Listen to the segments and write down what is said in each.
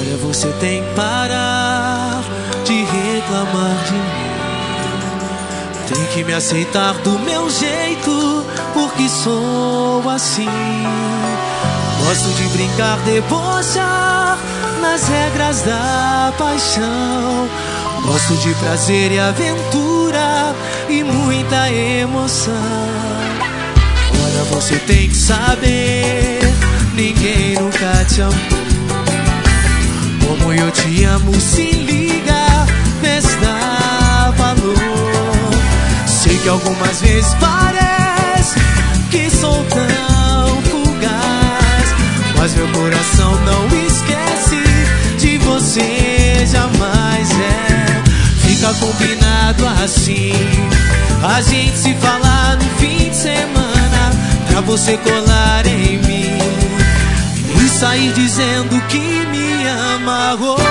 Olha, você tem que parar de reclamar de mim. Tem que me aceitar do meu jeito, porque sou assim. Gosto de brincar, debochar nas regras da paixão. Gosto de prazer e aventura e muita emoção. Olha, você tem que saber, ninguém nunca te amou como eu te amo. Se liga, vê se dá valor. Sei que algumas vezes parece que sou tão fugaz, mas meu coração não esquece de você jamais. Fica combinado assim, a gente se falar no fim de semana, pra você colar em mim e sair dizendo que me ama.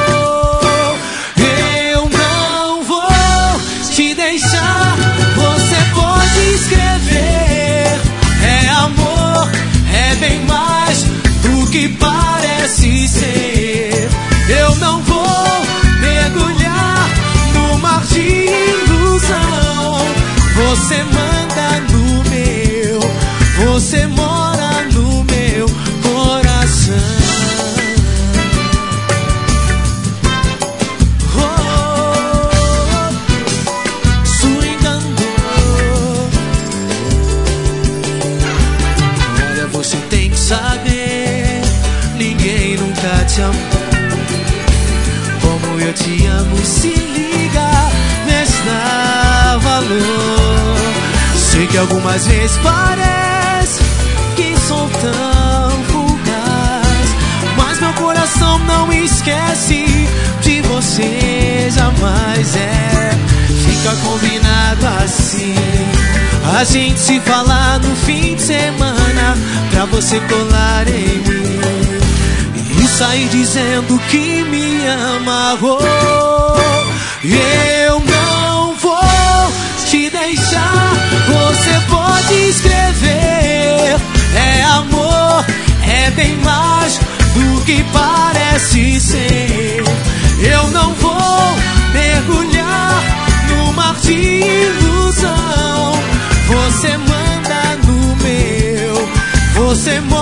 Eu não vou te deixar. Você pode escrever, é amor, é bem mais do que parece ser. Eu não vou mergulhar no mar de ilusão. Você manda no meu, você mora no meu coração. Swingando. Olha, você tem que saber, ninguém nunca te amou como eu te amo. Se liga, vê se dá valor. Sei que algumas vezes parece que sou tão fugaz, mas meu coração não esquece de você jamais. Fica combinado assim, a gente se falar no fim de semana, pra você colar em mim e sair dizendo que me ama. Eu não vou te deixar. Você pode escrever, é amor, é bem mais do que parece ser. Eu não vou mergulhar no mar de ilusão. Você manda no meu, você